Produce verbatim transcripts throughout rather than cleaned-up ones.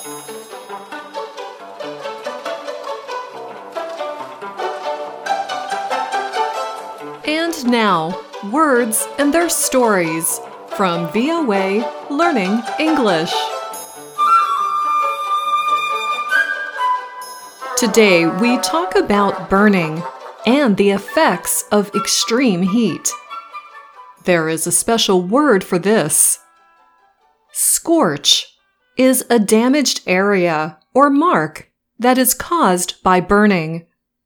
And now, words and their stories from V O A Learning English. Today, we talk about burning and the effects of extreme heat. There is a special word for this. Scorch is a damaged area or mark that is caused by burning.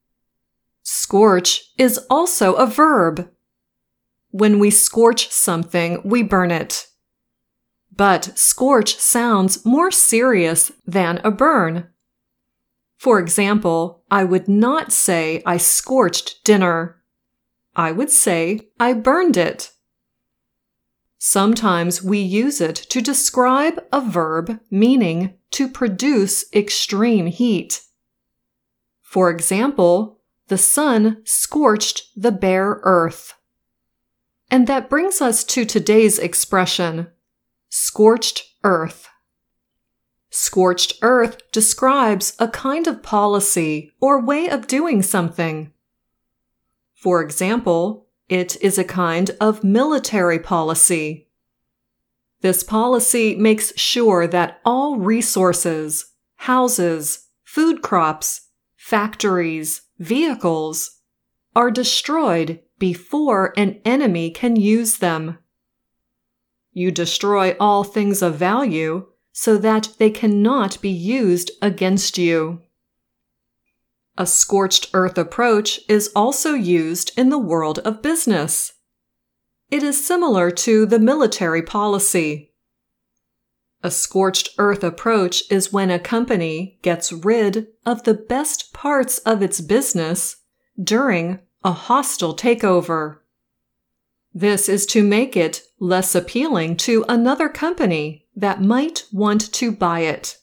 Scorch is also a verb. When we scorch something, we burn it. But scorch sounds more serious than a burn. For example, I would not say I scorched dinner. I would say I burned it. Sometimes we use it to describe a verb meaning to produce extreme heat. For example, the sun scorched the bare earth. And that brings us to today's expression, scorched earth. Scorched earth describes a kind of policy or way of doing something. For example, it is a kind of military policy. This policy makes sure that all resources, houses, food crops, factories, vehicles are destroyed before an enemy can use them. You destroy all things of value so that they cannot be used against you. A scorched earth approach is also used in the world of business. It is similar to the military policy. A scorched earth approach is when a company gets rid of the best parts of its business during a hostile takeover. This is to make it less appealing to another company that might want to buy it.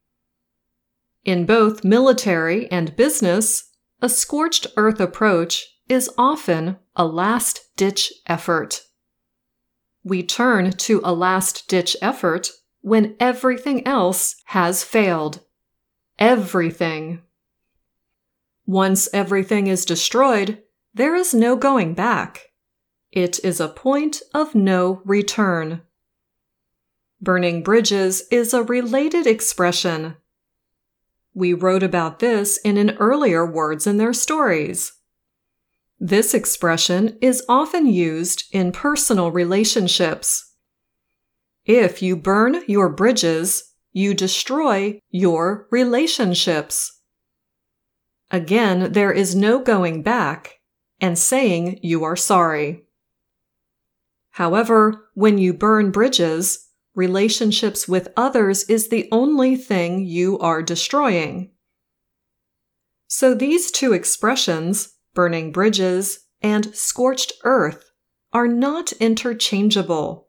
In both military and business, a scorched earth approach is often a last-ditch effort. We turn to a last-ditch effort when everything else has failed. Everything. Once everything is destroyed, there is no going back. It is a point of no return. Burning bridges is a related expression. We wrote about this in an earlier Words and Their Stories. This expression is often used in personal relationships. If you burn your bridges, you destroy your relationships. Again, there is no going back and saying you are sorry. However, when you burn bridges, relationships with others is the only thing you are destroying. So these two expressions, burning bridges and scorched earth, are not interchangeable.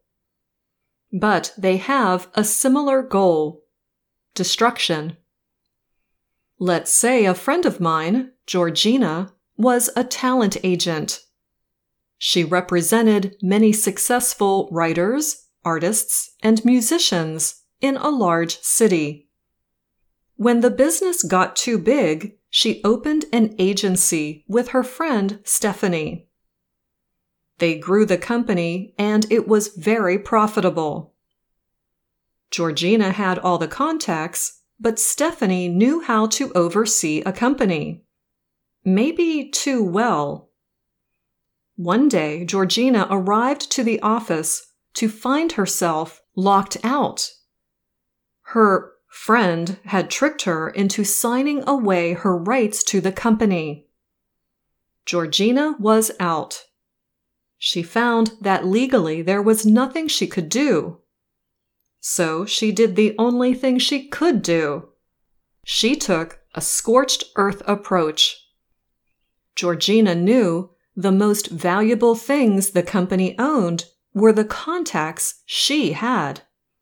But they have a similar goal: destruction. Let's say a friend of mine, Georgina, was a talent agent. She represented many successful writers, artists, and musicians in a large city. When the business got too big, she opened an agency with her friend Stephanie. They grew the company, and it was very profitable. Georgina had all the contacts, but Stephanie knew how to oversee a company. Maybe too well. One day, Georgina arrived to the office to find herself locked out. Her friend had tricked her into signing away her rights to the company. Georgina was out. She found that legally there was nothing she could do. So she did the only thing she could do. She took a scorched earth approach. Georgina knew the most valuable things the company owned were the contacts she had.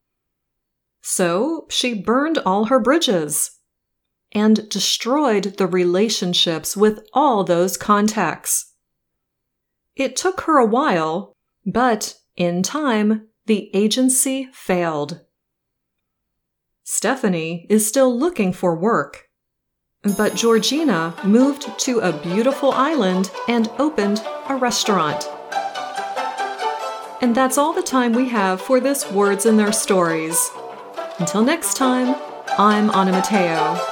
So she burned all her bridges and destroyed the relationships with all those contacts. It took her a while, but in time, the agency failed. Stephanie is still looking for work. But Georgina moved to a beautiful island and opened a restaurant. And that's all the time we have for this Words and Their Stories. Until next time, I'm Anna Matteo.